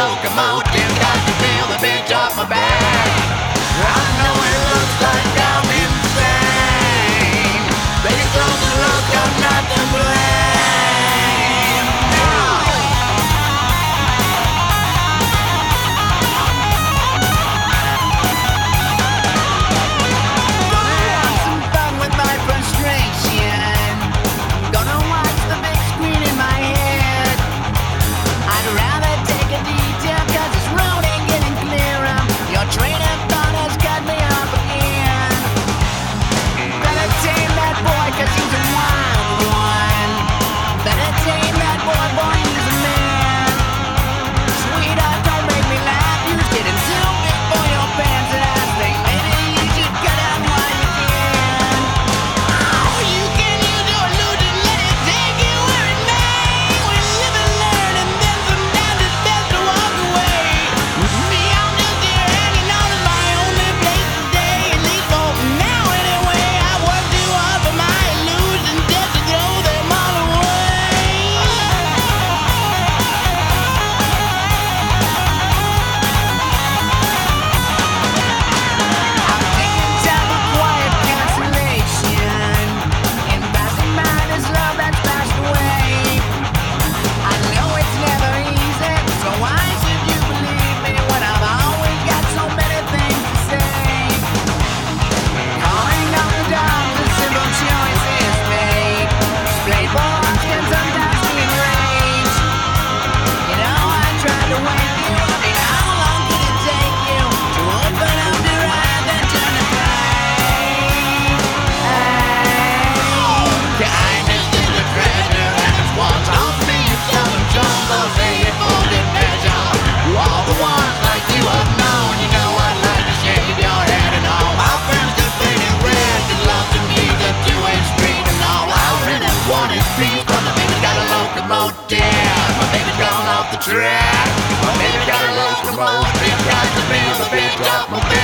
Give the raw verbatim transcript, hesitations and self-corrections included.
locomotive, got to feel the beat of my back. I know it looks like I'm insane. Take a closer look, I'm not to blame. No. Gonna have some fun with my frustration. Gonna watch the big screen in my head. I'd rather take a detour, cause this road ain't getting clearer. Your train of thought has cut me off again. Better tame that boy, cause he's a wild one. Better tame that boy, boy, he's a man. Sweetheart, don't make me laugh. You're getting too big for your pants, and I think maybe you should cut out while you can. Oh, you can use your illusion, let it take you where it may. We live and learn, and then sometimes it's best to walk away. Me, I'm just here hanging on to my only place today, at least for now anyway. I work too hard for my illusions just to throw them all away. I'm taking time for quiet consolation. In passing by this love that's passed away. I know it's never easy, so why should you believe me when I've always got so many things to say? Calling down the dogs, a simple choice is made. Display boards can sometimes be enraged. You know, I tried to wake you. I mean, how long did it take you to open up your eyes and turn the page? Kindness is a treasure, and it's what's on me. You seldom trouble, say it for good measure. All the ones like you have known, you know I'd like to shave your head and all. My friends that painted red, that love to me, the two-way street and all. I really want is peace, but my baby's got a locomotive. My baby's gone off the track. My baby's got a locomotive, got to feel the beat of my baby.